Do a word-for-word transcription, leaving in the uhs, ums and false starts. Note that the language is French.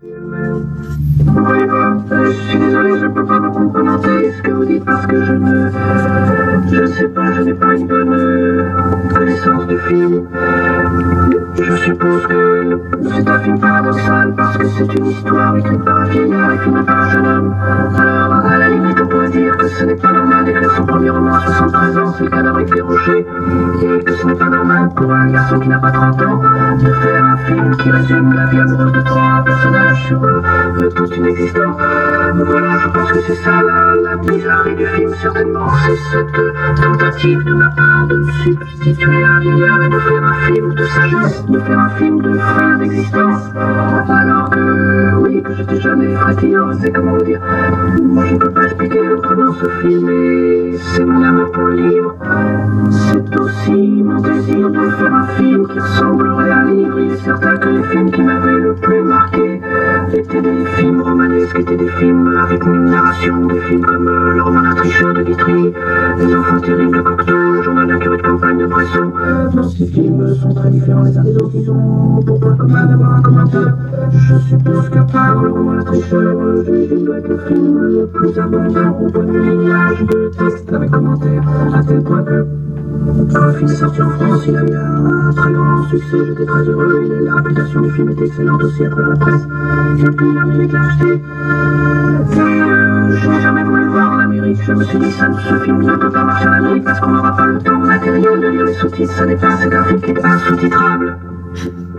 Oui, bon, je suis désolé, je ne peux pas beaucoup commenter ce que vous dites parce que je ne... Je ne sais pas, je n'ai pas une bonne euh, connaissance du film. Je suppose que c'est un film paradoxal parce que c'est une histoire écrite par un vieillard écrite par un jeune homme. Alors, à la limite, on pourrait dire que ce n'est pas normal d'écrire son premier roman à soixante-treize ans si le cadavre est rocher, et que ce n'est pas normal pour un garçon qui n'a pas trente ans de faire un film qui résume la vie amoureuse de trois personnages sur euh, toute une existence. Voilà, je pense que c'est ça la, la bizarrerie du film, certainement. C'est cette euh, tentative de ma part de me substituer à un vieillard et de faire un film de sagesse, de faire un film de fin d'existence. Alors que, oui, que j'étais jamais frétillant, c'est comment vous dire. Moi, je ne peux pas expliquer autrement ce film et c'est mon amour pour le livre. C'est aussi mon désir de faire un film qui ressemblerait à un livre. Il est certain que les films qui m'avaient le plus marqué étaient des films romanesques, étaient des films avec une narration, des films comme euh, le roman d'un tricheur de Guitry, Les enfants terribles de Cocteau, le journal d'un curé de campagne de Bresson. Dans ces films sont très différents les uns des autres, ils ont pour point commun d'avoir un commentaire. Je suppose qu'à part le roman d'un tricheur, Jésus doit être le film le plus abondant au point de vue lignage de textes avec commentaires, à tel point que quand le film est sorti en France, il a eu un très grand succès, j'étais très heureux, et la réputation du film était excellente aussi à travers la presse. Et puis l'Amérique l'a acheté. Et euh, je n'ai jamais voulu le voir en Amérique, je me suis dit ça, ce film ne peut pas marcher en Amérique parce qu'on n'aura pas le temps matériel de lire les sous-titres, ça n'est pas assez d'un film qui est insous-titrable.